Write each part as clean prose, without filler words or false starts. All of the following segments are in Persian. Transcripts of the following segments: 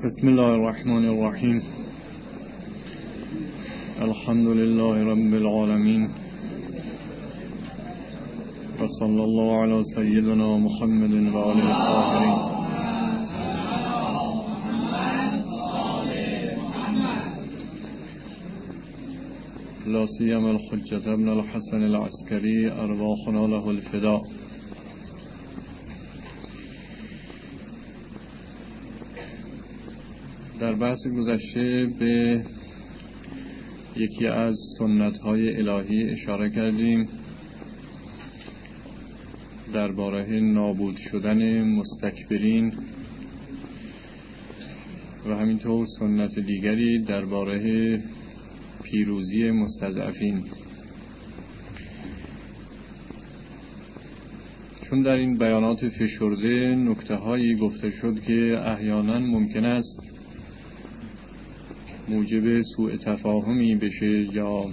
بسم الله الرحمن الرحیم. الحمد لله رب العالمین و صلی الله علی سیدنا محمد و آله الطاهرین. لا سیما الحجة ابن الحسن العسکری ارواحنا له الفداء. در بحث گذشته به یکی از سنت‌های الهی اشاره کردیم درباره نابود شدن مستکبرین و همینطور سنت دیگری درباره پیروزی مستضعفین. چون در این بیانات فشرده نکته‌هایی گفته شد که احیانا ممکن است موجب سوء تفاهمی بشه یا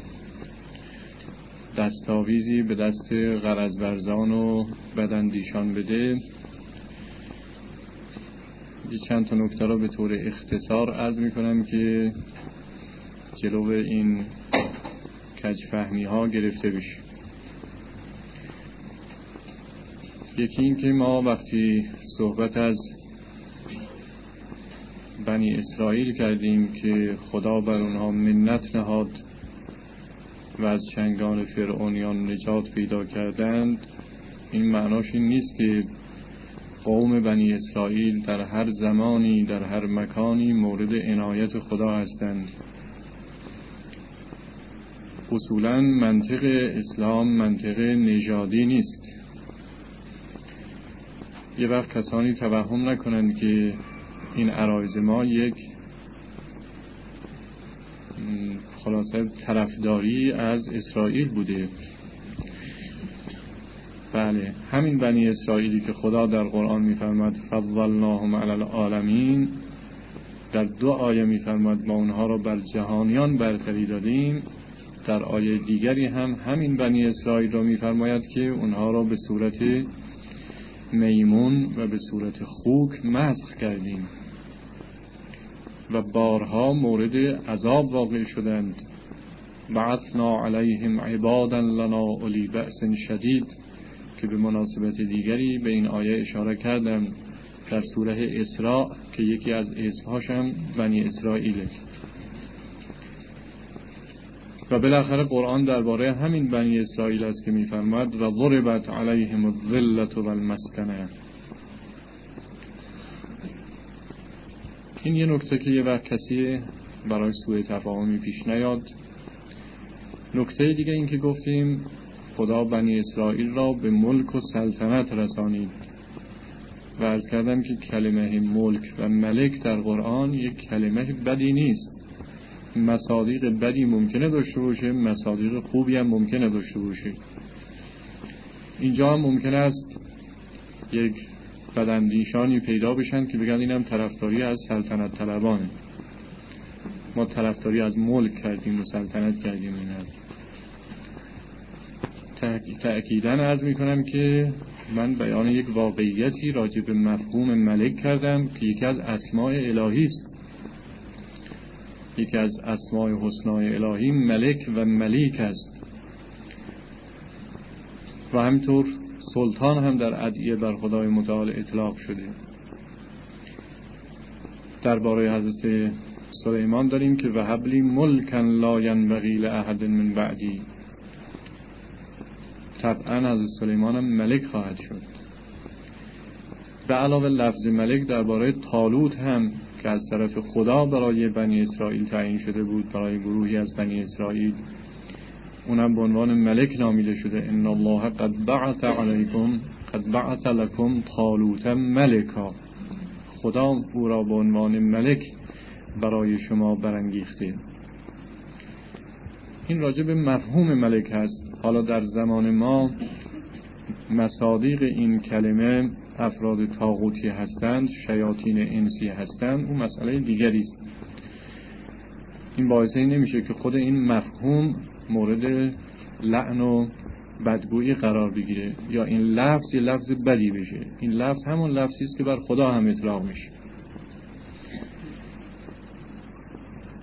دستاویزی به دست غرض ورزان و بداندیشان بده، چند تا نکته را به طور اختصار عرض میکنم که جلو این کجفهمی ها گرفته بشه. یکی این که ما وقتی صحبت از بنی اسرائیل کردیم که خدا بر اونها منت نهاد و از چنگان فرعونیان نجات پیدا کردند، این معناش این نیست که قوم بنی اسرائیل در هر زمانی در هر مکانی مورد عنایت خدا هستند. اصولاً منطق اسلام منطق نژادی نیست. یه وقت کسانی توهم نکنند که این عرایض ما یک خلاصه طرفداری از اسرائیل بوده. بله، همین بنی اسرائیلی که خدا در قرآن می‌فرماد فضلناهم علی العالمین، در دو آیه می‌فرماد ما اونها را بر جهانیان برتری دادیم، در آیه دیگری هم همین بنی اسرائیل را می‌فرماید که اونها را به صورت میمون و به صورت خوک مسخ کردیم و بارها مورد عذاب واقع شدند. بعثنا علیهم عبادا لنا اولی بأس شدید که به مناسبت دیگری به این آیه اشاره کردم در سوره اسراء که یکی از اسمهاش هم بنی اسرائیله. و بالاخره قرآن درباره همین بنی اسرائیل است که می‌فرماد و ضربت علیهم الذلة والمسکنه. این یه نکته که یه وقت کسی برای سوء تفاهمی پیش نیاد. نکته دیگه این که گفتیم خدا بنی اسرائیل را به ملک و سلطنت رسانید و عرض کردم که کلمه ملک و ملک در قرآن یک کلمه بدی نیست. مصادیق بدی ممکنه داشته باشه، مصادیق خوبی هم ممکنه داشته باشه. اینجا هم ممکنه است یک بداندیشانی پیدا بشن که بگن اینم طرفداری از سلطنت طلبانه، ما طرفداری از ملک کردیم و سلطنت کردیم. تأکیداً عرض میکنم که من بیان یک واقعیتی راجع به مفهوم ملک کردم که یکی از اسماء الهی است. یکی از اسماء حسنای الهی ملک و ملیک است و همینطور سلطان هم در ادعیه بر خدای متعال اطلاق شده. درباره حضرت سلیمان داریم که وهب لی ملکا لا ینبغی لاحد من بعدی. طبعا حضرت سلیمان هم ملک خواهد شد. به علاوه لفظ ملک درباره طالوت هم که از طرف خدا برای بنی اسرائیل تعیین شده بود، برای گروهی از بنی اسرائیل، اونم به عنوان ملک نامیده شده. ان الله قد بعث لكم طالوت ملکا. خدا او را به عنوان ملک برای شما برانگیخته. این راجع به مفهوم ملک هست. حالا در زمان ما مصادیق این کلمه افراد طاغوتی هستند، شیاطین انسی هستند، اون مسئله دیگری است. این باعث این نمیشه که خود این مفهوم مورد لعن و بدگویی قرار بگیره یا این لفظ یه لفظ بدی بشه. این لفظ همون لفظی است که بر خدا هم اطلاق میشه.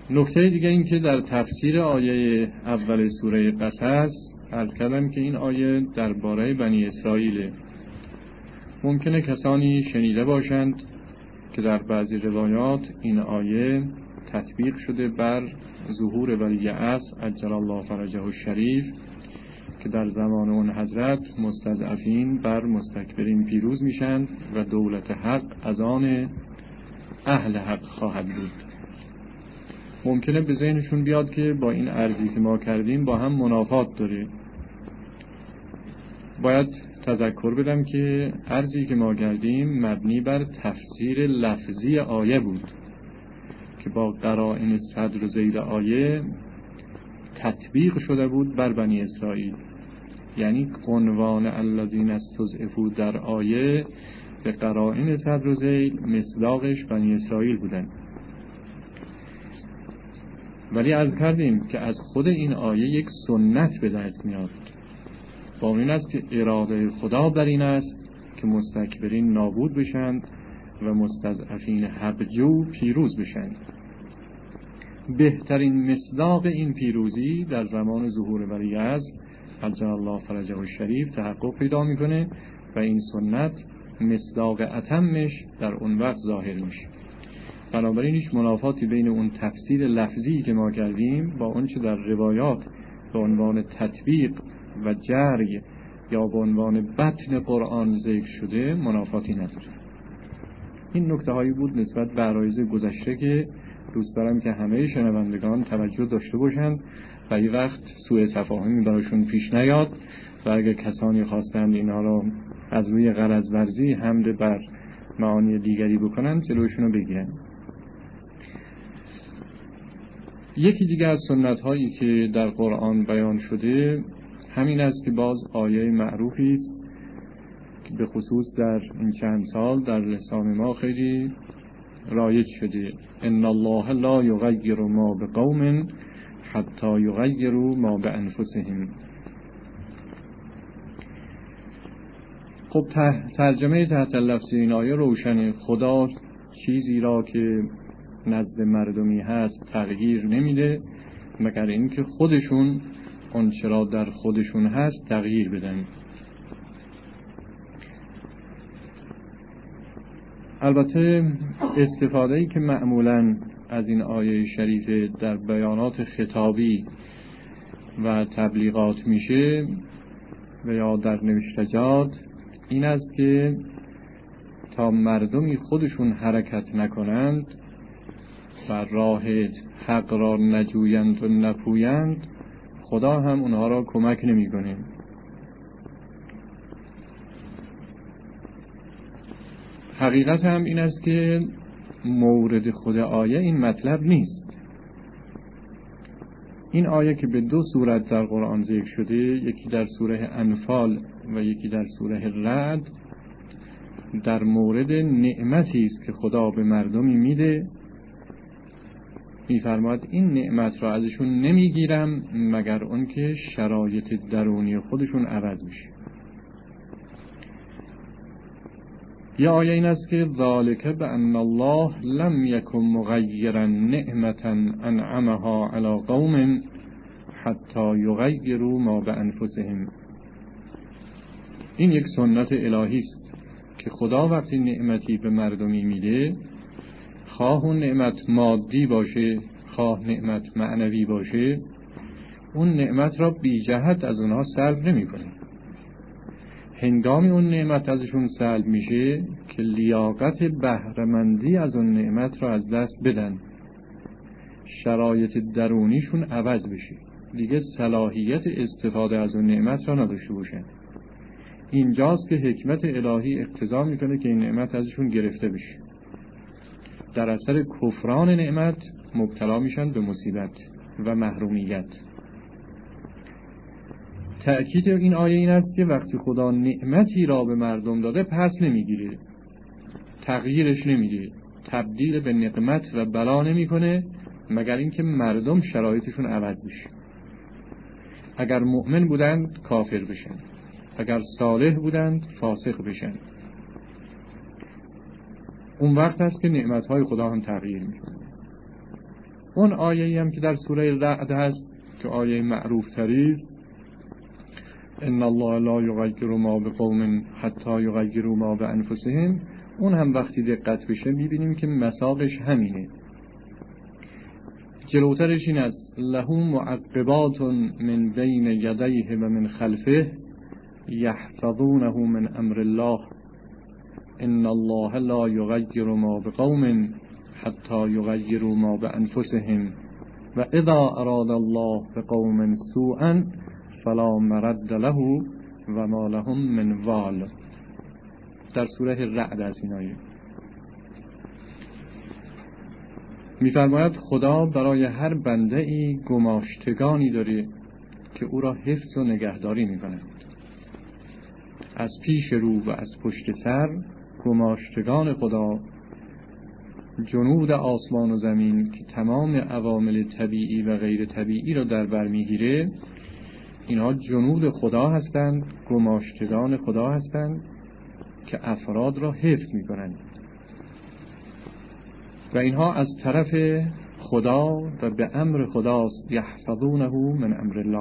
نکته دیگه این که در تفسیر آیه اول سوره قصص عرض کردم که این آیه درباره بنی اسرائیل. ممکنه کسانی شنیده باشند که در بعضی روایات این آیه تطبیق شده بر ظهور ولی عصر عجل الله فرجه الشریف که در زمان اون حضرت مستضعفین بر مستکبرین پیروز میشند و دولت حق از آن اهل حق خواهد بود. ممکنه به ذهنشون بیاد که با این عرضی که ما کردیم با هم منافات داره. باید تذکر بدم که عرضی که ما کردیم مبنی بر تفسیر لفظی آیه بود که با قرائن صدر و ذیل آیه تطبیق شده بود بر بنی اسرائیل. یعنی عنوان الذین استضعفوا در آیه به قرائن صدر و ذیل مصداقش بنی اسرائیل بودن. ولی عرض کردیم که از خود این آیه یک سنت به دست میاد. با این است که اراده خدا بر این است که مستکبرین نابود بشند و مستضعفین حقجو پیروز بشند. بهترین مصداق این پیروزی در زمان ظهور ولی عصر عجل الله فرجه الشریف تحقق پیدا میکنه و این سنت مصداق اتمش در اون وقت ظاهر میشه. بنابراین هیچ منافاتی بین اون تفسیر لفظی که ما کردیم با اون چه در روایات به عنوان تطبیق و جرگ یا به عنوان بطن قرآن ذکر شده منافاتی نداره. این نکته هایی بود نسبت به عرایض گذشته که دوست دارم که همه شنوندگان توجه داشته باشند و این وقت سوء تفاهمی براشون پیش نیاد و اگر کسانی خواستند اینها را از روی غرض ورزی حمل بر معانی دیگری بکنند جلوشون رو بگیرن. یکی دیگه از سنت هایی که در قرآن بیان شده همین است که باز آیه معروفی است که به خصوص در این چند سال در لسان ما خیلی رایج شده. ان الله لا یغیر ما بقوم حتی یغیروا ما بانفسهم. خب ترجمه تحت لفظ این آیه روشنه. خدا چیزی را که نزد مردمی هست تغییر نمیده مگر اینکه خودشون اون چرا در خودشون هست تغییر بدن. البته استفاده‌ای که معمولاً از این آیه شریف در بیانات خطابی و تبلیغات میشه و یا در نوشتجات این است که تا مردمی خودشون حرکت نکنند و راه حق را نجویند و نپویند خدا هم اونها را کمک نمی‌کنه. حقیقت هم این است که مورد خود آیه این مطلب نیست. این آیه که به دو صورت در قرآن ذکر شده، یکی در سوره انفال و یکی در سوره رعد، در مورد نعمتی است که خدا به مردمی میده. می‌فرماید این نعمت را ازشون نمیگیرم مگر اون که شرایط درونی خودشون عوض میشه. یا آیه این است که ذالک بأن الله لم یکن مغیرا نعمة انعمها علی قوم حتی یغیروا ما بانفسهم. این یک سنت الهی است که خدا وقتی نعمتی به مردمی میده، خواه اون نعمت مادی باشه خواه نعمت معنوی باشه، اون نعمت را بی جهت از اونها سلب نمی کنه. هنگامی اون نعمت ازشون سلب میشه که لیاقت بهره‌مندی از اون نعمت را از دست بدن، شرایط درونیشون عوض بشه، دیگه صلاحیت استفاده از اون نعمت را نداشته باشن. اینجاست که حکمت الهی اقتضا میکنه که این نعمت ازشون گرفته بشه. در اثر کفران نعمت مبتلا میشن به مصیبت و محرومیت. تأکید این آیه این است که وقتی خدا نعمتی را به مردم داده پس نمیگیره، تغییرش نمیده، تبدیل به نقمت و بلا نمیکنه مگر اینکه مردم شرایطشون عوض بشه. اگر مؤمن بودند کافر بشن، اگر صالح بودند فاسق بشن. اون وقت هست که نعمتهای خدا هم تغییر میکنه. اون آیه‌ای هم که در سوره رعد هست که آیه معروف تری است، ان الله لا یغیر ما بقوم حتی یغیروا ما بانفسهم، اون هم وقتی دقت بشه میبینیم که مساقش همینه. جلوترش این است له معقبات من بین یدیه و من خلفه یحفظونه من امر الله ان الله لا یغیر ما بقوم حتی یغیروا ما بانفسهم و اذا اراد الله بقوم سوءا فلا مرد له و ما لهم من وال. در سوره رعد از این آیه می‌فرماید خدا برای هر بنده ای گماشتگانی داره که او را حفظ و نگهداری می‌کند. از پیش رو و از پشت سر گماشتگان خدا، جنود آسمان و زمین که تمام عوامل طبیعی و غیر طبیعی را در بر می‌گیره، اینها جنود خدا هستند، گماشتگان خدا هستند که افراد را حفظ می‌کنند و اینها از طرف خدا و به امر خداست. یحفظونه من امر الله.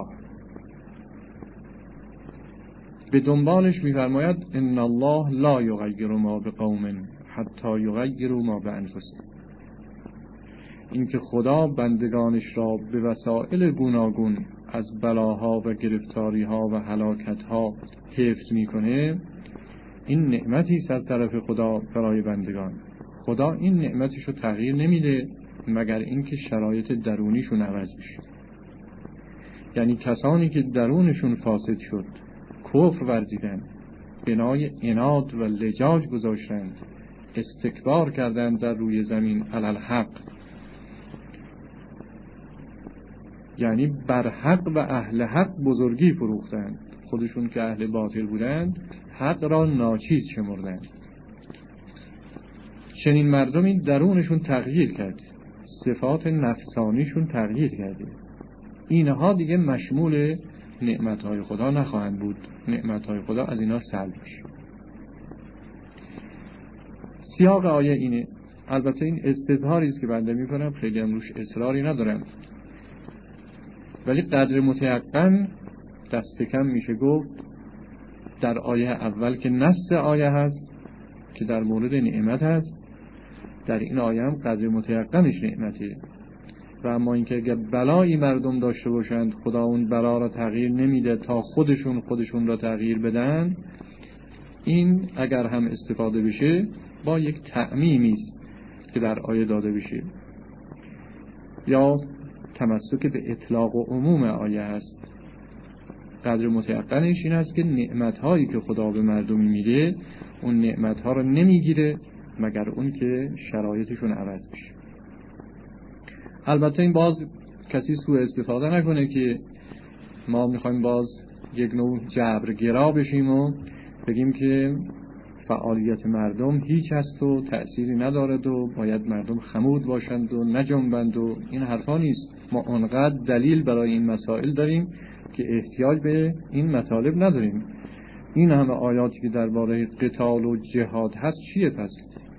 به دنبالش می‌فرماید ان الله لا یغیر ما بقوم حتی یغیروا ما بانفسهم. این که خدا بندگانش را به وسایل گوناگون از بلاها و گرفتاری‌ها و هلاکت‌ها حفظ می‌کنه، این نعمتی از طرف خدا برای بندگان. خدا این نعمتش رو تغییر نمیده مگر اینکه شرایط درونیشون عوض بشه. یعنی کسانی که درونشون فاسد شد، کفر ورزیدن، بنای عناد و لجاج گذاشتند، استکبار کردند در روی زمین علی الحق، یعنی بر حق و اهل حق بزرگی فروختند، خودشون که اهل باطل بودند حق را ناچیز شمردند. چنین مردمی درونشون تغییر کرد، صفات نفسانیشون تغییر کرده، اینها دیگه مشمول نعمتهای خدا نخواهند بود، نعمتهای خدا از اینا سلب میشه. سیاق آیه اینه. البته این استظهاری است که بنده میکنم، خیلی هم روش اصراری ندارم، ولی قدر متیقن دست کم میشه گفت در آیه اول که نص آیه هست که در مورد نعمت هست، در این آیه هم قدر متیقنش نعمته. و اما اینکه اگر بلایی مردم داشته باشند خدا اون بلا را تغییر نمیده تا خودشون را تغییر بدن، این اگر هم استفاده بشه با یک تعمیمی است که در آیه داده بشه یا تمسک به اطلاق و عموم آیه هست. قدر متیقنش این است که نعمت‌هایی که خدا به مردمی میده اون نعمت‌ها رو نمیگیره مگر اون که شرایطشون عوض بشه. البته این باز کسی سوء استفاده نکنه که ما میخوایم باز یک نوع جبرگرا بشیم و بگیم که فعالیت مردم هیچ هست و تأثیری ندارد و باید مردم خمود باشند و نجنبند و این حرفا نیست. ما اونقدر دلیل برای این مسائل داریم که احتیاج به این مطالب نداریم. این همه آیاتی که درباره قتال و جهاد هست چیه پس؟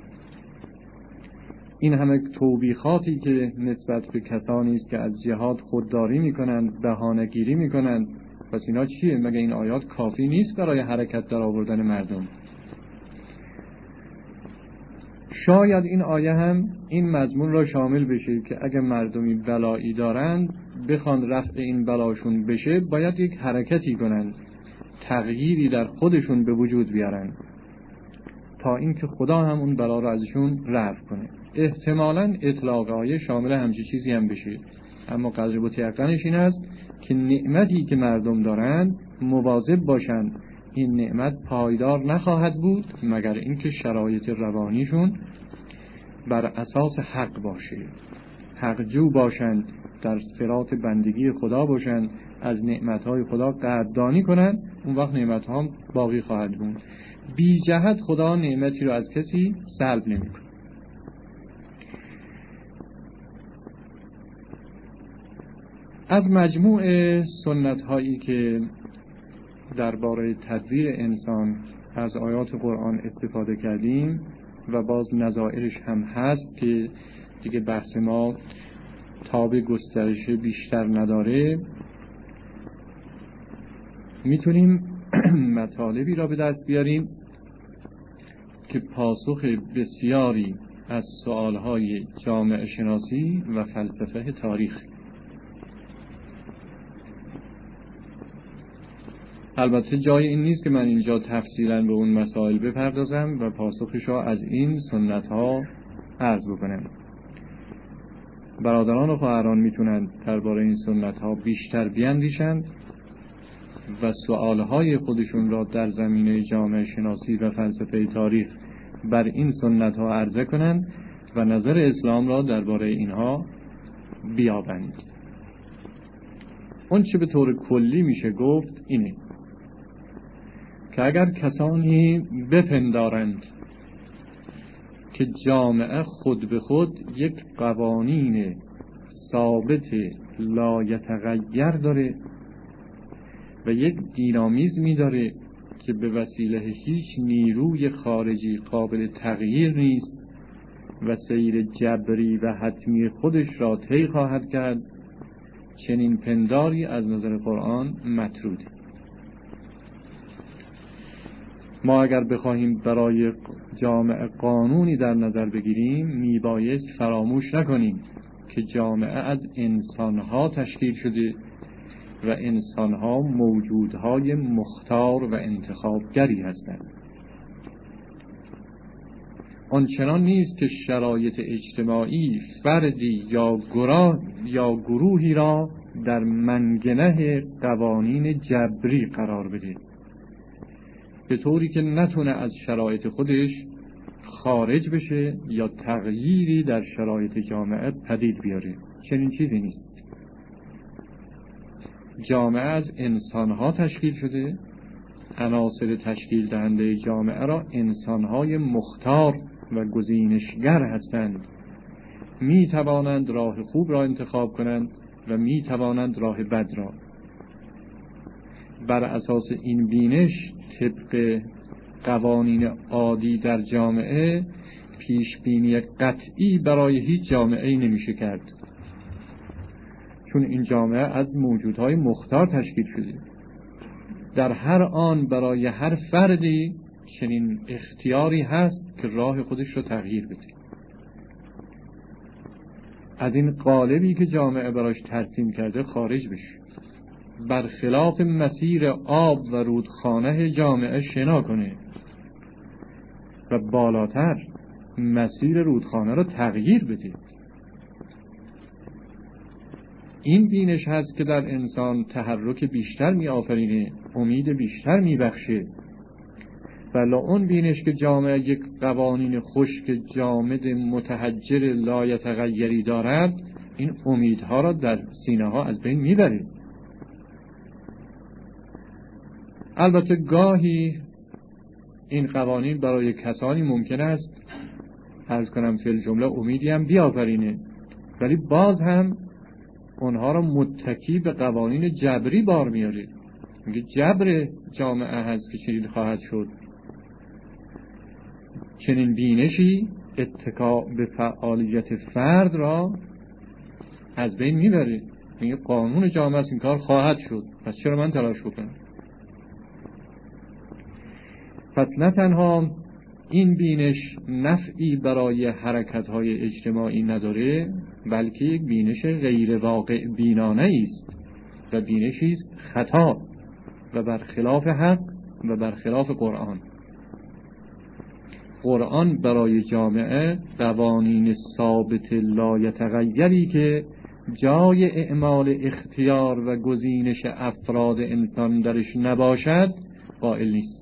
این همه توبیخاتی که نسبت به کسانی است که از جهاد خودداری میکنند، بهانه‌گیری میکنند، پس اینا چیه؟ مگه این آیات کافی نیست برای حرکت در آوردن مردم؟ شاید این آیه هم این مضمون را شامل بشه که اگه مردمی بلایی دارند بخوان رفع این بلاشون بشه باید یک حرکتی کنند، تغییری در خودشون به وجود بیارن تا اینکه خدا هم اون بلا را ازشون رفع کنه. احتمالاً اطلاق آیه شامل همچین چیزی هم بشه، اما قدر متیقنش این است که نعمتی که مردم دارند مواظب باشند این نعمت پایدار نخواهد بود مگر اینکه شرایط روانیشون بر اساس حق باشه، حق جو باشند، در صراط بندگی خدا باشند، از نعمتهای خدا قدردانی کنند، اون وقت نعمتها هم باقی خواهد بود. بی جهت خدا نعمتی رو از کسی سلب نمی‌کنه. از مجموع سنت هایی که درباره تدبیر انسان از آیات قرآن استفاده کردیم و باز نظائرش هم هست که دیگه بحث ما تاب گسترش بیشتر نداره، میتونیم مطالبی را به دست بیاریم که پاسخ بسیاری از سوالهای جامعه شناسی و فلسفه تاریخ. البته جای این نیست که من اینجا تفصیلاً به اون مسائل بپردازم و پاسخش را از این سنت ها عرض بکنم. برادران و خواهران میتونند درباره این سنت ها بیشتر بیاندیشند و سوالهای خودشون را در زمینه جامعه شناسی و فلسفه تاریخ بر این سنت ها عرضه کنند و نظر اسلام را درباره اینها بیابند. اون چه به طور کلی میشه گفت اینه که اگر کسانی بپندارند که جامعه خود به خود یک قوانین ثابت لایتغیر داره و یک دینامیزمی داره که به وسیله هیچ نیروی خارجی قابل تغییر نیست و سیر جبری و حتمی خودش را طی خواهد کرد، چنین پنداری از نظر قرآن مطروده. ما اگر بخواهیم برای جامعه قانونی در نظر بگیریم، میبایست فراموش نکنیم که جامعه از انسانها تشکیل شده و انسانها موجودهای مختار و انتخابگری هستند. آنچنان نیست که شرایط اجتماعی فردی یا گروهی را در منگنه قوانین جبری قرار بده، به طوری که نتونه از شرایط خودش خارج بشه یا تغییری در شرایط جامعه پدید بیاره. چنین چیزی نیست. جامعه از انسانها تشکیل شده، عناصر تشکیل دهنده جامعه را انسانهای مختار و گزینشگر هستند. می توانند راه خوب را انتخاب کنند و می توانند راه بد را. بر اساس این بینش طبق قوانین عادی در جامعه پیش بینی قطعی برای هیچ جامعه‌ای نمیشه کرد، چون این جامعه از موجودهای مختار تشکیل شده. در هر آن برای هر فردی چنین اختیاری هست که راه خودش رو تغییر بده. از این قالبی که جامعه براش ترسیم کرده خارج بشه، برخلاف مسیر آب و رودخانه جامعه شنا کنه و بالاتر مسیر رودخانه رو تغییر بده. این بینش هست که در انسان تحرک بیشتر می آفرینه، امید بیشتر می بخشه. ولی اون بینش که جامعه یک قوانین خشک جامد متحجر لایتغیری دارد، این امیدها را در سینه ها از بین می بره. البته گاهی این قوانین برای کسانی ممکن است عرض کنم فی الجمله امیدی هم بیافرینه، ولی باز هم اونها را متکی به قوانین جبری بار میاره. میگه جبر جامعه هست که چنین خواهد شد. چنین بینشی اتکا به فعالیت فرد را از بین میبره. میگه قانون جامعه است، این کار خواهد شد، پس چرا من تلاش بکنم؟ پس نه تنها این بینش نفعی برای حرکت‌های اجتماعی نداره، بلکه یک بینش غیر واقع بینانه است و بینشی است خطا و برخلاف حق و برخلاف قرآن. قرآن برای جامعه قوانین ثابت لایتغیری که جای اعمال اختیار و گزینش افراد انسان درش نباشد قائل نیست.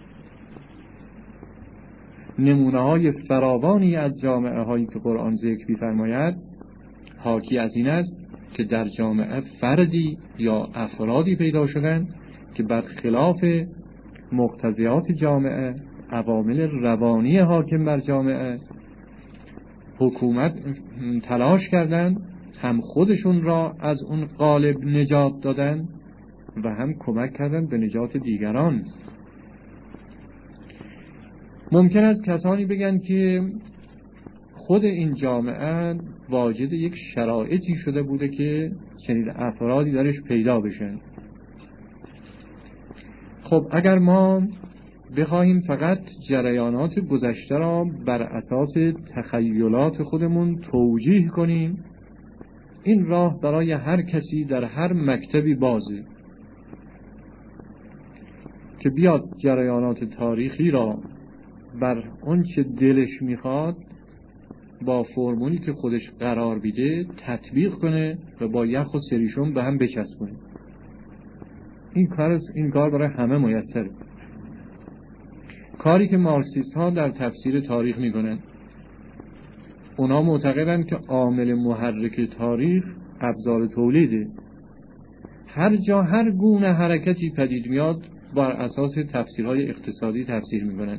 نمونه های فراوانی از جامعه هایی که قرآن ذکر می‌فرماید حاکی از این است که در جامعه فردی یا افرادی پیدا شدند که برخلاف مقتضیات جامعه، عوامل روانی حاکم بر جامعه، حکومت تلاش کردند هم خودشون را از اون قالب نجات دادن و هم کمک کردند به نجات دیگران. ممکن است کسانی بگن که خود این جامعه واجد یک شرایطی شده بوده که چنین افرادی درش پیدا بشن. خب اگر ما بخواهیم فقط جریانات گذشته را بر اساس تخیلات خودمون توجیه کنیم، این راه برای هر کسی در هر مکتبی بازه که بیاد جریانات تاریخی را بر اون چه دلش میخواد با فرمولی که خودش قرار بیده تطبیق کنه و با یخ و سریشون به هم بچسبونه. این کار برای همه میسره. کاری که مارکسیست ها در تفسیر تاریخ میکنن، اونا معتقدن که عامل محرک تاریخ ابزار تولیده. هر جا هر گونه حرکتی پدید میاد بر اساس تفسیرهای اقتصادی تفسیر میکنن.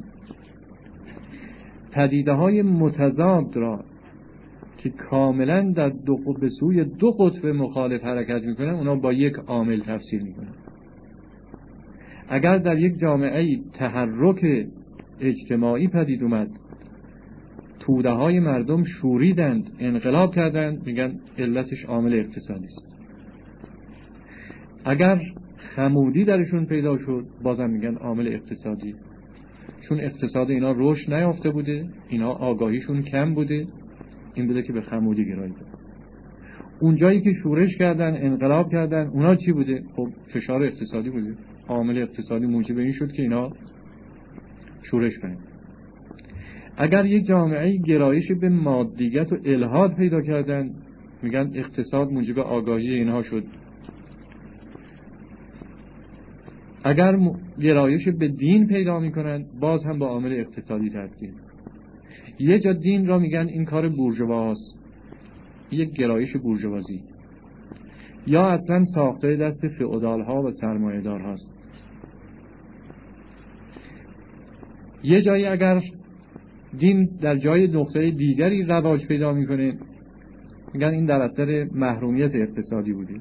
پدیده های متضاد را که کاملا در به سوی دو قطب مخالف حرکت میکنن، اونا با یک عامل تفسیر میکنن. اگر در یک جامعه تحرک اجتماعی پدید اومد، توده های مردم شوریدند، انقلاب کردند، میگن علتش عامل اقتصادی است. اگر خمودی درشون پیدا شد، بازم میگن عامل اقتصادی، چون اقتصاد اینا رشد نیافته بوده، اینا آگاهیشون کم بوده، این بوده که به خمودی گراییده. اون جایی که شورش کردن، انقلاب کردن، اونا چی بوده؟ خب فشار اقتصادی بوده. عامل اقتصادی موجب این شد که اینا شورش کنن. اگر یک جامعه گرایش به مادیت و الحاد پیدا کردن، میگن اقتصاد موجب آگاهی اینها شد. اگر گرایش به دین پیدا میکنن، باز هم با عامل اقتصادی تفسیر. یه جا دین را میگن این کار بورژواست، یک گرایش بورژوازی، یا اصلا ساخته دست فئودال ها و سرمایه‌دار هاست. یه جایی اگر دین در جای نقطه دیگری رواج پیدا میکنه، میگن این در اثر محرومیت اقتصادی بوده.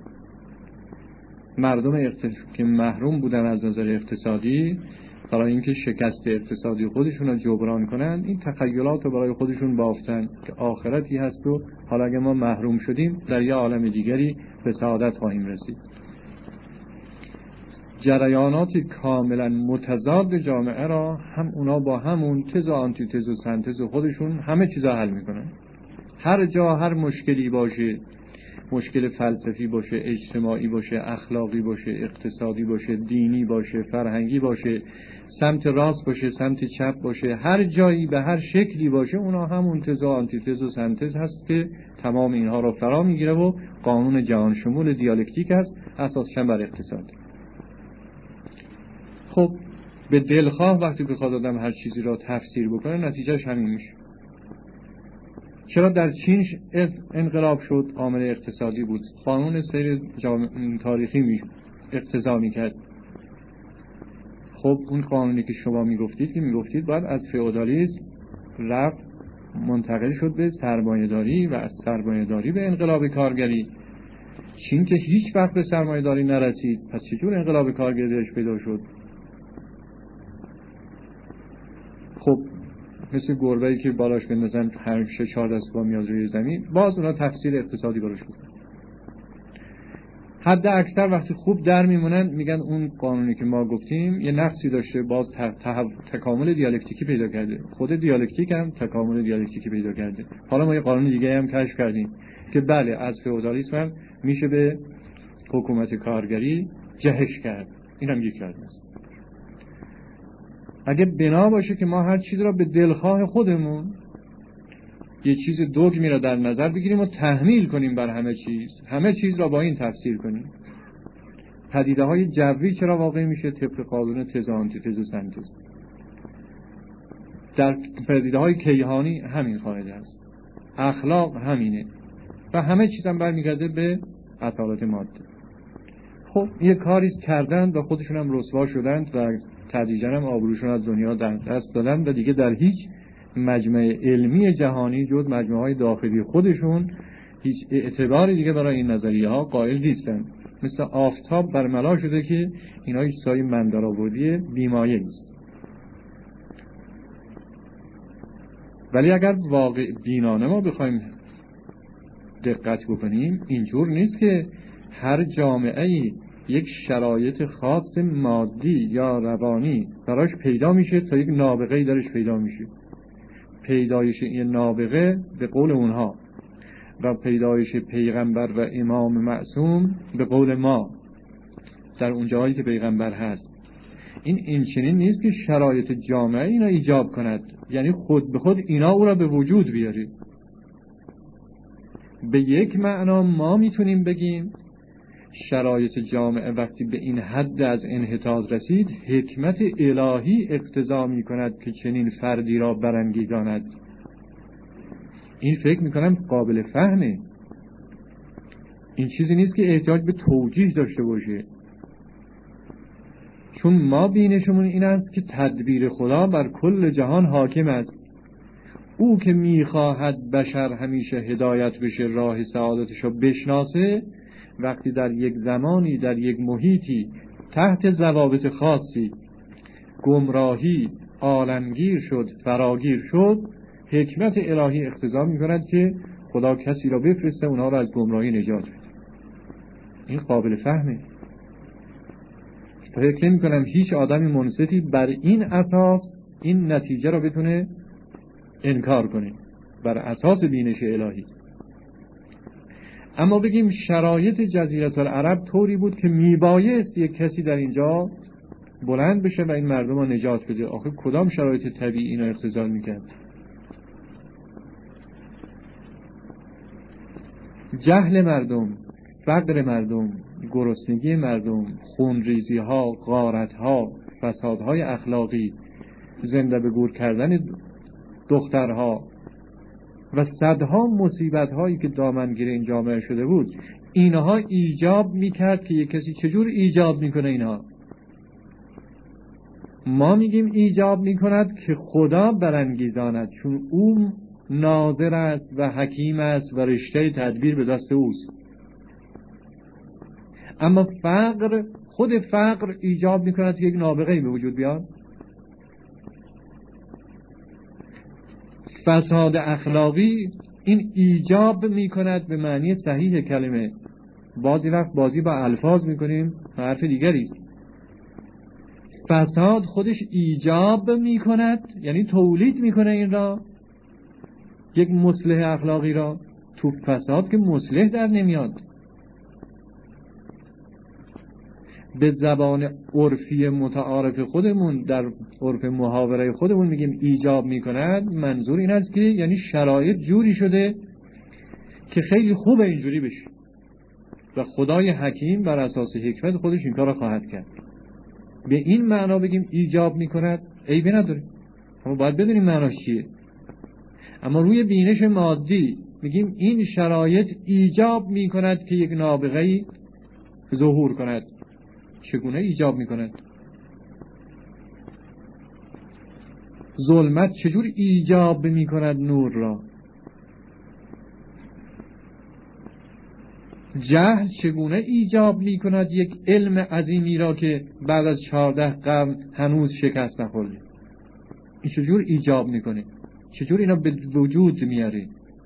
مردم که محروم بودن از نظر اقتصادی، برای اینکه شکست اقتصادی خودشون رو جبران کنن، این تخیلات رو برای خودشون بافتن که آخرتی هست و حالا اگه ما محروم شدیم در یه عالم دیگری به سعادت خواهیم رسید. جریانات کاملا متضاد جامعه را هم اونا با همون تز و آنتیتز و سنتز خودشون همه چیزا حل میکنن. هر جا هر مشکلی باشه، مشکل فلسفی باشه، اجتماعی باشه، اخلاقی باشه، اقتصادی باشه، دینی باشه، فرهنگی باشه، سمت راست باشه، سمت چپ باشه، هر جایی به هر شکلی باشه، اونا همون تز و آنتیتز و سنتز هست که تمام اینها را فرا میگیره و قانون جهان شمول دیالکتیک است، اساساً بر اقتصاد. خب به دلخواه وقتی بخواد آدم هر چیزی را تفسیر بکنه، نتیجهش همین میشه. چرا در چین انقلاب شد؟ عامل اقتصادی بود. قانون سیر تاریخی اقتضا میکرد. خب اون قانونی که شما میگفتید باید از فئودالیسم رفت منتقل شد به سرمایه‌داری و از سرمایه‌داری به انقلاب کارگری. چین که هیچ وقت به سرمایه‌داری نرسید، پس چطور انقلاب کارگری درش پیدا شد؟ خب مثل گربه‌ای که بالاش بندازن 5-4 دست با میاد روی زمین، باز اونا تفسیر اقتصادی براش میکنن. حد اکثر وقتی خوب در میمونن میگن اون قانونی که ما گفتیم یه نقصی داشته، باز تکامل دیالکتیکی پیدا کرده. خود دیالکتیک هم تکامل دیالکتیکی پیدا کرده. حالا ما یه قانون دیگه هم کشف کردیم که بله از فئودالیسم هم میشه به حکومت کارگری جهش کرد. اینم یک راز است. اگه بنا باشه که ما هر چیز را به دلخواه خودمون یه چیز دوگمی را در نظر بگیریم و تحمیل کنیم بر همه چیز را با این تفسیر کنیم. پدیده های جوی چرا واقع میشه؟ طبق قانون تز و آنتیتز و سنتز. در پدیده های کیهانی همین قاعده است. اخلاق همینه و همه چیز هم برمیگرده به اصالت ماده. خب یه کاریست کردن و خودشون هم رسوا شدند و تدریجاً هم آبروشون از دنیا در دست دادن و دیگه در هیچ مجمع علمی جهانی جز مجموعهای داخلی خودشون هیچ اعتباری دیگه برای این نظریه ها قائل نیستن. مثل آفتاب برملا شده که اینا هیچ سای مندرآوردی بیمایه نیست. ولی اگر واقع بینانه ما بخوایم دقت بکنیم اینجور نیست که هر جامعه‌ای یک شرایط خاص مادی یا روانی براش پیدا میشه تا یک نابغه‌ای درش پیدا میشه. پیدایش این نابغه به قول اونها و پیدایش پیغمبر و امام معصوم به قول ما در اون جایی که پیغمبر هست، این چنین نیست که شرایط جامعه اینا ایجاب کند، یعنی خود به خود اینا او را به وجود بیاره. به یک معنا ما میتونیم بگیم شرایط جامعه وقتی به این حد از انحطاط رسید، حکمت الهی اقتضا میکند که چنین فردی را برانگیزاند. این فکر میکنم قابل فهمه، این چیزی نیست که احتیاج به توجیه داشته باشه، چون ما بینشمون این است که تدبیر خدا بر کل جهان حاکم است. او که میخواهد بشر همیشه هدایت بشه، راه سعادتشو بشناسه، وقتی در یک زمانی در یک محیطی تحت ضوابط خاصی گمراهی عالمگیر شد، فراگیر شد، حکمت الهی اقتضا می‌کند که خدا کسی را بفرسته اونها را از گمراهی نجات بده. این قابل فهمه. فکر نمی‌کنم هیچ آدمی منصفی بر این اساس این نتیجه را بتونه انکار کنه، بر اساس بینش الهی. اما بگیم شرایط جزیره العرب طوری بود که میبایست یک کسی در اینجا بلند بشه و این مردم را نجات بده. آخه کدام شرایط طبیعی اینا اقتضا میکرد؟ جهل مردم، فقر مردم، گرسنگی مردم، خونریزی ها، غارت ها، فسادهای اخلاقی، زنده به گور کردن دخترها و صدها مصیبت هایی که دامنگیر این جامعه شده بود، اینها ایجاب میکرد که یک کسی چجور ایجاب میکنه اینها؟ ما میگیم ایجاب میکند که خدا برانگیزاند، چون او ناظر است و حکیم است و رشته تدبیر به دست اوست. اما فقر، خود فقر ایجاب میکند که یک نابغه‌ای به وجود بیاد. فساد اخلاقی این ایجاب میکند به معنی صحیح کلمه. بعضی وقت بازی با الفاظ میکنیم، حرف دیگری است. فساد خودش ایجاب میکند، یعنی تولید میکنه این را، یک مصلح اخلاقی را. تو فساد که مصلح در نمیاد. به زبان عرفی متعارف خودمون، در عرف محاوره خودمون میگیم ایجاب میکند، منظور این است که یعنی شرایط جوری شده که خیلی خوبه اینجوری بشه و خدای حکیم بر اساس حکمت خودش این کار را خواهد کرد. به این معنا بگیم ایجاب میکند عیبی نداره، اما باید بدونیم معناش چیه. اما روی بینش مادی میگیم این شرایط ایجاب میکند که یک نابغه‌ای ظهور کند. چگونه ایجاب میکند؟ ظلمت چجور ایجاب میکند نور را؟ جهل چگونه ایجاب میکند یک علم عظیمی را که بعد از 14 قرن هنوز شکست نخورده؟ این چجور ایجاب میکنه؟ چجور اینا به وجود میاره؟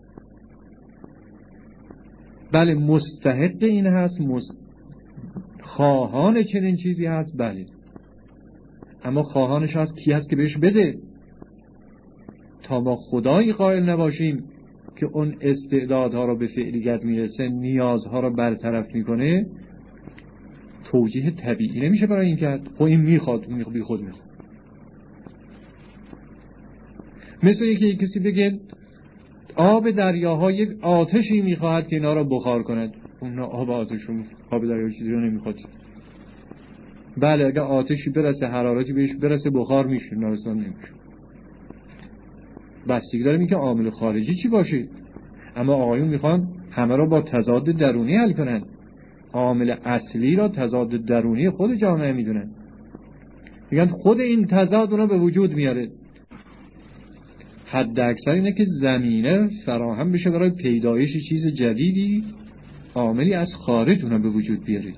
بله مستحق این هست، خواهان چنین چیزی هست، بله، اما خواهانش هست کی هست که بهش بده؟ تا ما خدایی قائل نباشیم که اون استعدادها را به فعلیت میرسه، نیازها را برطرف میکنه، توجیه طبیعی نمیشه برای این کرد. خب این میخواد، اون بی خود میخواد. مثل یک کسی بگه آب دریاها یک آتشی میخواهد که اینا را بخار کند. اون آب آتشون، آب دریا چیزی رو نمیخواد. بله اگر آتشی برسه، حرارتی بهش برسه، بخار میشه، نارسان نمیشه. بستگی داره این که عامل خارجی چی باشه. اما آقایون میخوان همه را با تضاد درونی حل کنن. عامل اصلی را تضاد درونی خود جامعه میدونن. میگن خود این تضاد اونا به وجود میاره. حد اکثر اینه که زمینه فراهم بشه برای پیدایش چیز جدیدی، عاملی از خارج اونا به وجود بیاره.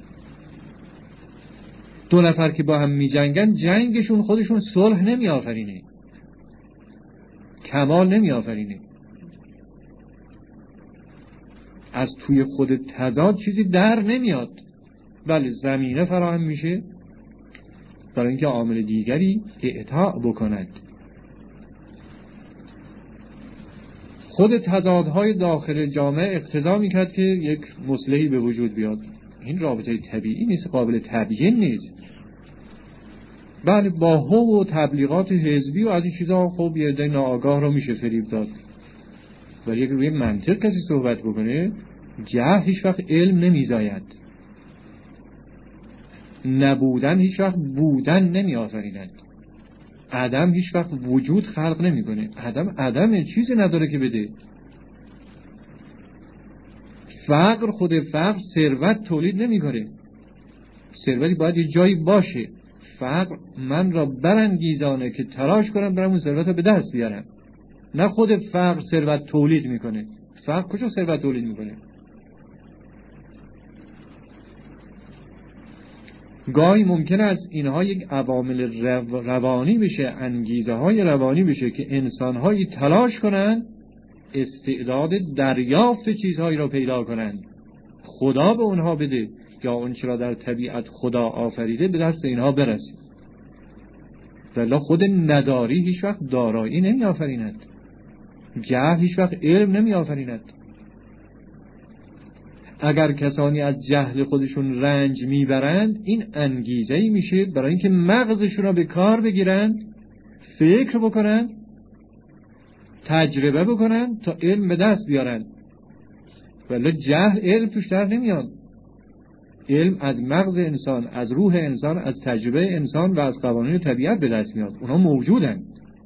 دو نفر که با هم میجنگن، جنگشون خودشون صلح نمی آفرینه، کمال نمی آفرینه. از توی خود تضاد چیزی در نمیاد. بله زمینه فراهم میشه برای اینکه عامل دیگری اعطا بکند. خود تضادهای داخل جامعه اقتضا میکرد که یک مصلحی به وجود بیاد. این رابطه طبیعی نیست، قابل تبیین نیست. بله با و تبلیغات حزبی و از این چیزها خب یه عده ناآگاه رو میشه فریب داد، ولی اگه روی منطق کسی صحبت بکنه، جهل هیچ وقت علم نمیزاید، نبودن هیچ وقت بودن نمی آفریند، عدم هیچ وقت وجود خلق نمی کنه. عدم چیزی نداره که بده. فقر خود فقر ثروت تولید نمی کنه. ثروتی باید یه جایی باشه. فقر من را برانگیزانه که تلاش کنم برم اون ثروت رو به دست بیارم، نه خود فقر ثروت تولید میکنه. فقر کجا ثروت تولید میکنه؟ گاهی ممکن است اینها یک عوامل روانی بشه، انگیزه های روانی بشه که انسانهایی تلاش کنند استعداد دریافت چیزهایی را پیدا کنند، خدا به اونها بده یا اون چرا در طبیعت خدا آفریده به دست اینها برسه. ولی خود نداری هیچ وقت دارایی نمی آفریند، جهل هیچ وقت علم نمی آفریند. اگر کسانی از جهل خودشون رنج میبرند، این انگیزه‌ای میشه برای اینکه مغزشون را به کار بگیرند، فکر بکنند، تجربه بکنند تا علم به دست بیارند. ولی جهل علم توش در نمیاد. علم از مغز انسان، از روح انسان، از تجربه انسان و از قوانین طبیعت به دست میاد. اونها موجودند.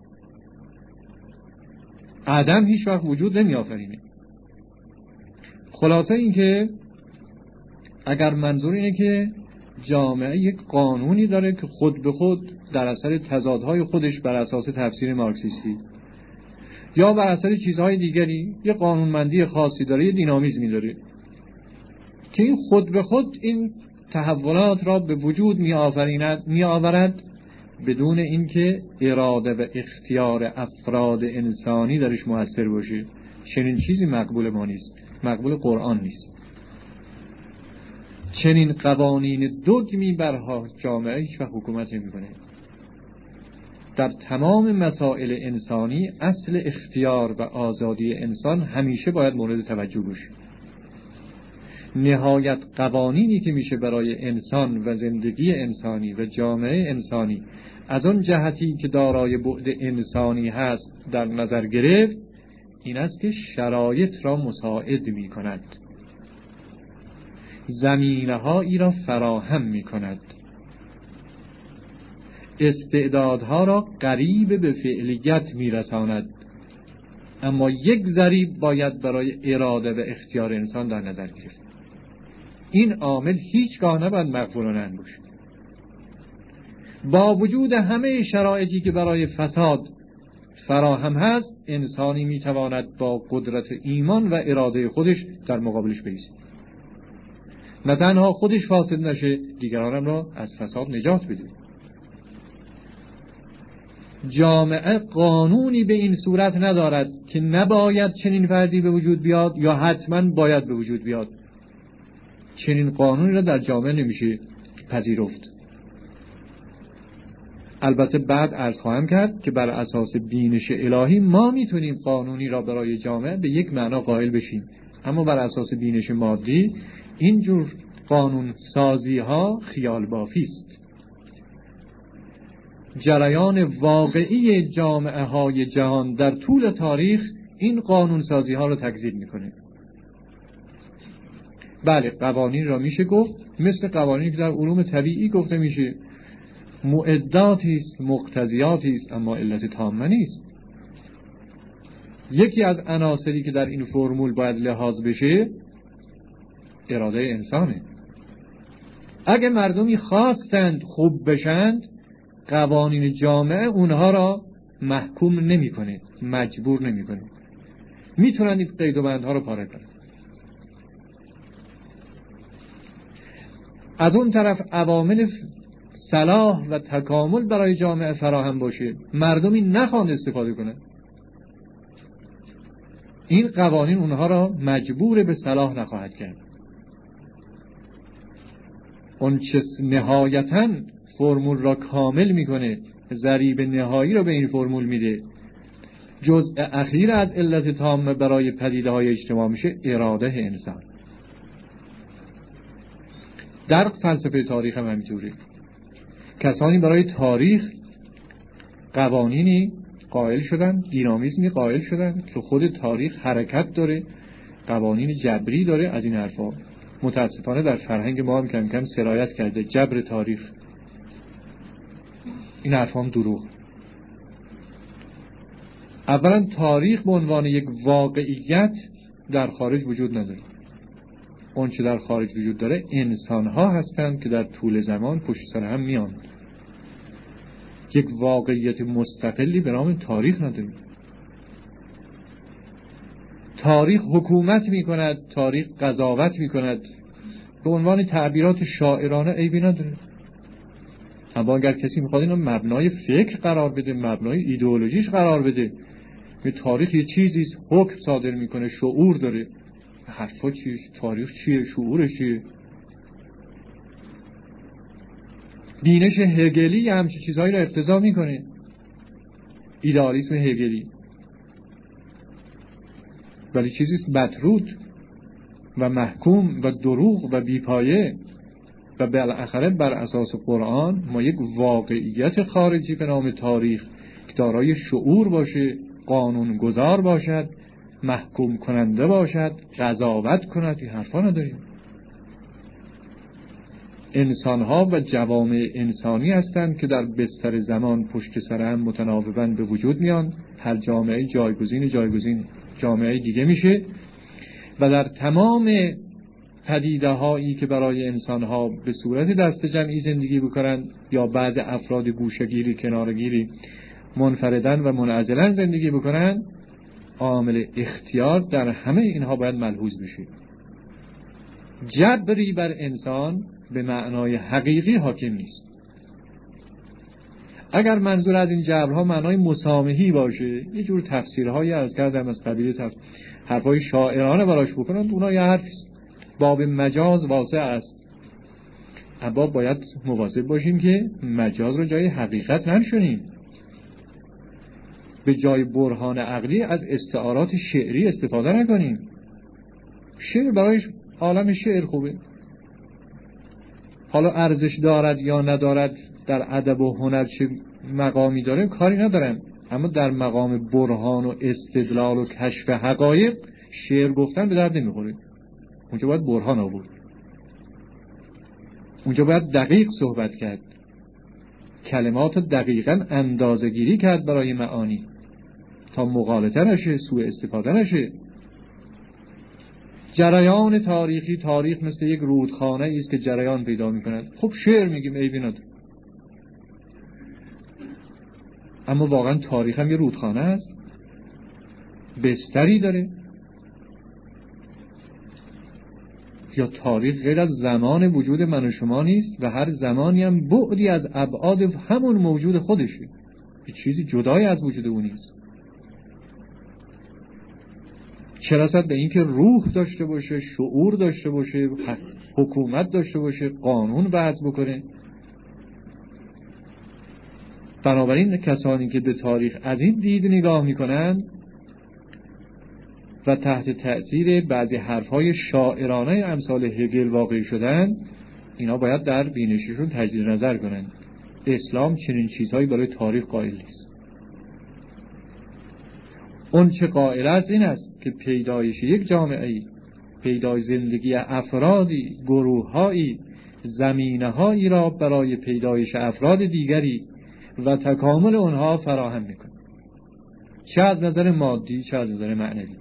عدم هیچ وقت وجود نمی آفرینه. خلاصه این که اگر منظور اینه که جامعه یک قانونی داره که خود به خود در اثر تضادهای خودش بر اساس تفسیر مارکسیستی یا بر اثر چیزهای دیگری یه قانونمندی خاصی داره، یه دینامیزمی داره که این خود به خود این تحولات را به وجود می آورد بدون اینکه اراده و اختیار افراد انسانی درش مؤثر باشه. چنین چیزی مقبول ما نیست، مقبول قرآن نیست. چنین قوانین دوگمی برها جامعه هیچ وقت حکومت نمی‌کنه. در تمام مسائل انسانی اصل اختیار و آزادی انسان همیشه باید مورد توجه باشه. نهایت قوانینی که میشه برای انسان و زندگی انسانی و جامعه انسانی از اون جهتی که دارای بعد انسانی هست در نظر گرفت، این است که شرایط را مساعد می کند، زمینه‌هایی را فراهم می کند، استعدادها را قریب به فعلیت می رساند. اما یک ضریب باید برای اراده و اختیار انسان در نظر گرفت. این عامل هیچگاه نباید مغفورانه باشه. با وجود همه شرایطی که برای فساد فراهم هست، انسانی میتواند با قدرت ایمان و اراده خودش در مقابلش بایسته. نه تنها خودش فاسد نشه، دیگرانم را از فساد نجات بده. جامعه قانونی به این صورت ندارد که نباید چنین فردی به وجود بیاد یا حتما باید به وجود بیاد. چنین قانونی را در جامعه نمیشه پذیرفت. البته بعد عرض خواهم کرد که بر اساس بینش الهی ما میتونیم قانونی را برای جامعه به یک معنا قائل بشیم، اما بر اساس بینش مادی اینجور قانون سازی ها خیال بافی است. جریان واقعی جامعه های جهان در طول تاریخ این قانون سازی ها را تکذیب میکنه. بله قوانین را میشه گفت مثل قوانینی که در علوم طبیعی گفته میشه، معداتی است، مقتضیاتی است، اما علت تامه نیست. یکی از عناصری که در این فرمول باید لحاظ بشه اراده انسانه. اگه مردمی خواستند خوب بشند، قوانین جامعه اونها را محکوم نمیکنه، مجبور نمیکنه. میتونن این قید و بندها رو پاره کنن. از اون طرف عوامل صلاح و تکامل برای جامعه فراهم باشه، مردمی نخوان استفاده کنن. این قوانین اونها را مجبور به صلاح نخواهد کرد. اون چه نهایتاً فرمول را کامل میکنه، ضریب نهایی را به این فرمول میده، جزء اخیر از علت تامه برای پدیده های اجتماع میشه اراده انسان. در فلسفه تاریخ هم همینطوره. کسانی برای تاریخ قوانینی قائل شدن، دینامیزمی قائل شدن که خود تاریخ حرکت داره، قوانین جبری داره. از این حرفا متاسفانه در فرهنگ ما هم کم کم سرایت کرده، جبر تاریخ. این حرفا هم دروغ. اولا تاریخ به عنوان یک واقعیت در خارج وجود نداره. اون چه در خارج وجود داره انسان ها هستند که در طول زمان پشت سر هم میان. یک واقعیت مستقلی به نام تاریخ نداریم. تاریخ حکومت میکند، تاریخ قضاوت میکند، به عنوان تعبیرات شاعرانه عیبی نداره. اما اگر کسی میخواد اینو مبنای فکر قرار بده، مبنای ایدئولوژیش قرار بده، به تاریخ یه چیزیست، حکم صادر میکنه، شعور داره، حرفا چیه؟ تاریخ چیه؟ شعورش چیه؟ بینش هگلی همچین چیزهایی را اقتضا میکنه. ایدئالیسم هگلی ولی چیزیست مطرود و محکوم و دروغ و بیپایه. و بالاخره بر اساس قرآن ما یک واقعیت خارجی به نام تاریخ که دارای شعور باشه، قانون گذار باشد، محکوم کننده باشد، قضاوت کند، این حرفا نداریم. انسانها و جوامع انسانی هستند که در بستر زمان پشت سر هم متناوباً به وجود میان. هر جامعه جایگزین جامعه دیگه میشه و در تمام پدیده هایی که برای انسان ها به صورت دست جمعی زندگی بکنن یا بعض افراد گوشه‌گیری کنارگیری منفردن و منعزلن زندگی بکنن، عامل اختیار در همه اینها باید ملحوظ بشه. جبری بر انسان به معنای حقیقی حاکم نیست. اگر منظور از این جبرها معنای مسامحی باشه، یه جور تفسیرهایی از کردم از قبیل حرفای شاعرانه براش بکنن، اونا یه حرفیست. باب مجاز واسع است، اما باید مواظب باشیم که مجاز رو جای حقیقت ننشونیم. به جای برهان عقلی از استعارات شعری استفاده نکنیم. شعر برایش عالم شعر خوبه، حالا ارزش دارد یا ندارد، در ادب و هنر چه مقامی داره کاری ندارم، اما در مقام برهان و استدلال و کشف حقایق شعر گفتن به درد نمیخوره. اونجا باید برهان آورد، اونجا باید دقیق صحبت کرد، کلمات دقیقاً اندازه گیری کرد برای معانی تا مغالطه نشه، سوء استفاده نشه. جریان تاریخی، تاریخ مثل یک رودخانه است که جریان پیدا می‌کند. خب شعر میگیم عیبی نداره، اما واقعاً تاریخ هم یه رودخانه است، بستری داره. یا تاریخ غیر از زمان وجود من و شما نیست و هر زمانی هم بعدی از ابعاد همون موجود خودشه، یه چیزی جدای از وجود اون نیست. چه رسد به این که روح داشته باشه، شعور داشته باشه، حکومت داشته باشه، قانون وضع بکنه. بنابراین کسانی که به تاریخ از این دید نگاه میکنن و تحت تأثیر بعضی حرفهای شاعرانه امثال هگل واقع شدن، اینا باید در بینششون تجدید نظر کنن. اسلام چنین چیزهایی برای تاریخ قائل نیست. اون چه قائل است این است که پیدایش یک جامعه‌ای، پیدایش زندگی افرادی، گروه‌هایی، زمینه‌هایی را برای پیدایش افراد دیگری و تکامل اونها فراهم می‌کند، چه از نظر مادی چه از نظر معنوی.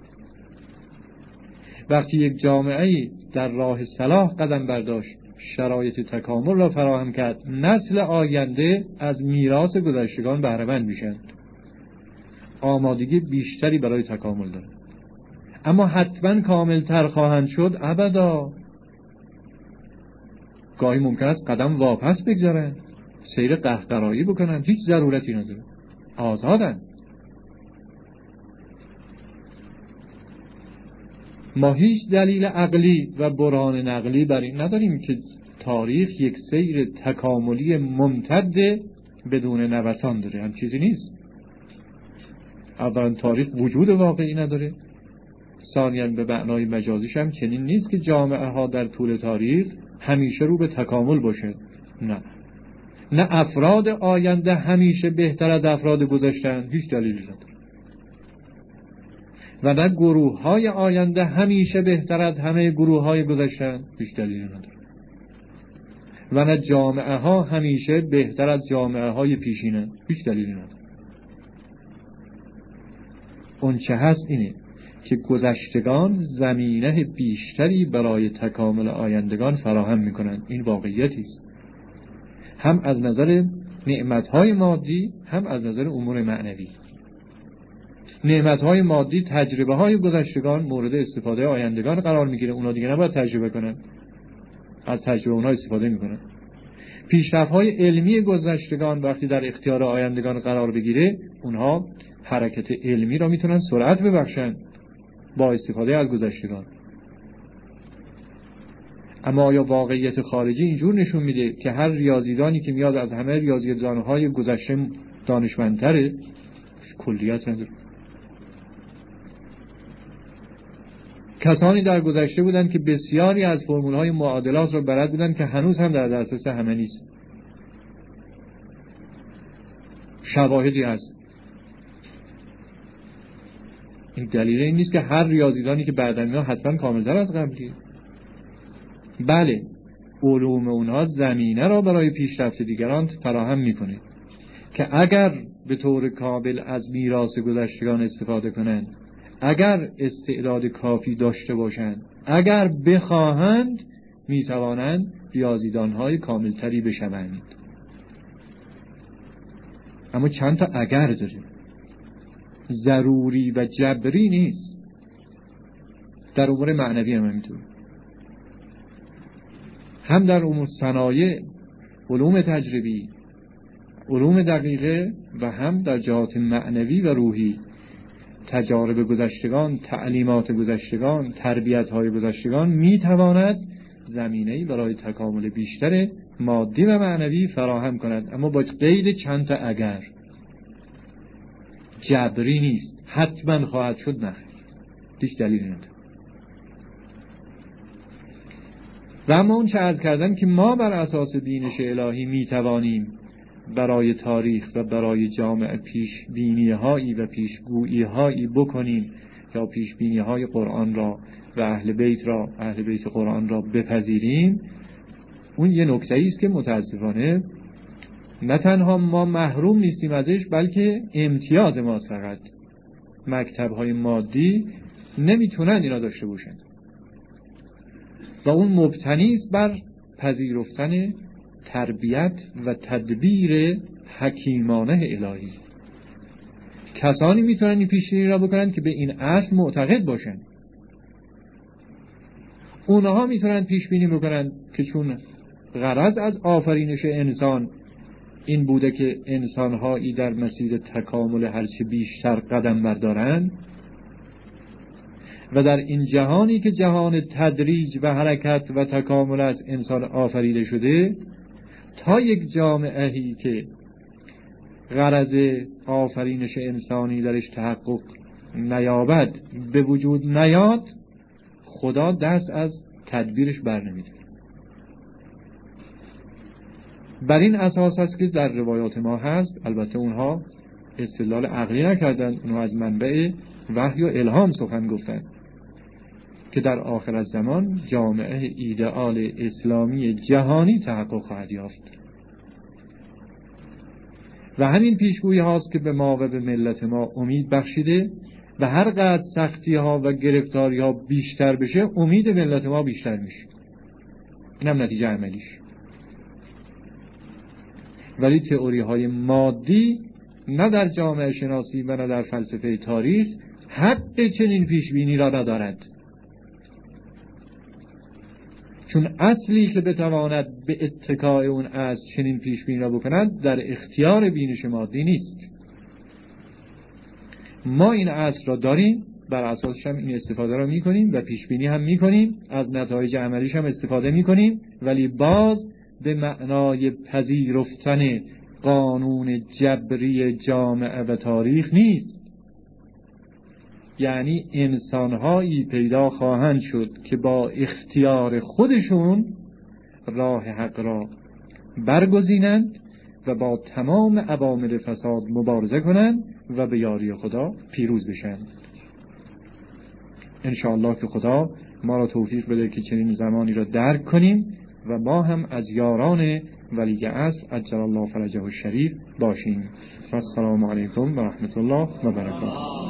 وقتی یک جامعه‌ای در راه صلاح قدم برداشت، شرایط تکامل را فراهم کرد، نسل آینده از میراث گذشتگان بهره مند میشن، آمادگی بیشتری برای تکامل دارند. اما حتما کاملتر خواهند شد؟ ابدا. گاهی ممکن است قدم واپس بگذارن، سیر قهقرایی بکنن، هیچ ضرورتی نداره، آزادن. ما هیچ دلیل عقلی و برهان نقلی بر این نداریم که تاریخ یک سیر تکاملی ممتد بدون نوسان داره. هم چیزی نیست. اولا تاریخ وجود واقعی نداره، ثانیاً به معنای مجازیش هم چنین نیست که جامعه ها در طول تاریخ همیشه رو به تکامل باشه. نه افراد آینده همیشه بهتر از افراد گذشتن، هیچ دلیلی نداره. و نه گروه های آینده همیشه بهتر از همه گروه های گذشتن، هیچ دلیلی نداره. و نه جامعه ها همیشه بهتر از جامعه های پیشینه، هیچ دلیلی نداره. اون چه هست اینه که گذشتگان زمینه بیشتری برای تکامل آیندگان فراهم میکنند. این واقعیتی است، هم از نظر نعمتهای مادی هم از نظر امور معنوی. نعمتهای مادی تجربه های گذشتگان مورد استفاده آیندگان قرار میگیره، اونا دیگه نباید تجربه کنن، از تجربه اونها استفاده میکنن. پیشرفت‌های علمی گذشتگان وقتی در اختیار آیندگان قرار بگیره، اونها حرکت علمی را میتونن سرعت ببخشن با استفاده از گذشتگان. اما آیا واقعیت خارجی اینجور نشون میده که هر ریاضیدانی که میاد از همه ریاضیدانهای گذشته دانشمندتره؟ کلیت نداره. کسانی در گذشته بودند که بسیاری از فرمولهای معادلات را بلد بودند که هنوز هم در دسترس همه نیست. شواهدی هست. این دلیل این نیست که هر ریاضیدانی که بعداً میاد حتما کاملتر از قبلیه. بله، علوم اونها زمینه را برای پیشرفت دیگران فراهم میکنه که اگر به طور کامل از میراث گذشتگان استفاده کنند، اگر استعداد کافی داشته باشند، اگر بخواهند، میتوانند ریاضیدانهای کاملتری بشوند. اما چند تا اگر داره، ضروری و جبری نیست. در امور معنوی هم همینطور، هم در امور صنایع، علوم تجربی، علوم دقیقه، و هم در جهات معنوی و روحی، تجارب گذشتگان، تعلیمات گذشتگان، تربیت‌های گذشتگان میتواند زمینه‌ای برای تکامل بیشتر مادی و معنوی فراهم کند، اما با قید چند تا اگر. جبری نیست، حتما خواهد شد، نخیر، هیچ دلیلی نداره. و اما اون چه عرض کردم که ما بر اساس بینش الهی میتوانیم برای تاریخ و برای جامعه پیش بینی هایی و پیشگویی هایی بکنیم یا پیش بینی های قرآن را و اهل بیت قرآن را بپذیریم، اون یه نکته است که متاسفانه نه تنها ما محروم نیستیم ازش، بلکه امتیاز ما فقط مکتب های مادی نمیتونن اینا داشته باشن و اون مبتنی است بر پذیرفتن تربیت و تدبیر حکیمانه الهی. کسانی میتونن این پیشبینی را بکنن که به این اصل معتقد باشن. اونها میتونن پیشبینی بکنن که چون غرض از آفرینش انسان این بوده که انسانهایی در مسیر تکامل هرچه بیشتر قدم بردارن و در این جهانی که جهان تدریج و حرکت و تکامل از انسان آفریده شده، تا یک جامعه‌ای که غرض آفرینش انسانی درش تحقق نیابد به وجود نیاد، خدا دست از تدبیرش بر نمی‌داره. بر این اساس است که در روایات ما هست، البته اونها استدلال عقلی نکردن، اونها از منبع وحی و الهام سخن گفتن، که در آخر الزمان جامعه ایدئال اسلامی جهانی تحقق خواهد یافت. و همین پیشگویی هاست که به ما و به ملت ما امید بخشیده و هر قدر سختی ها و گرفتاری ها بیشتر بشه، امید ملت ما بیشتر میشه. این هم نتیجه عملیش. ولی تئوری های مادی نه در جامعه شناسی و نه در فلسفه تاریخ حق چنین پیشبینی را ندارد، چون اصلی که بتواند به اتکای اون از چنین پیشبینی را بکند در اختیار بینش مادی نیست. ما این اصل را داریم بر اساسش هم این استفاده رو میکنیم و پیش بینی هم میکنیم، از نتایج عملیش هم استفاده میکنیم، ولی باز به معنای پذیرفتن قانون جبری جامعه و تاریخ نیست. یعنی انسانهایی پیدا خواهند شد که با اختیار خودشون راه حق را برگزینند و با تمام عوامل فساد مبارزه کنند و به یاری خدا پیروز بشند. انشاءالله که خدا ما را توفیق بده که چنین زمانی را درک کنیم و ما هم از یاران ولی عصر عجل الله فرجه الشریف باشیم. و السلام علیکم و رحمت الله و برکاته.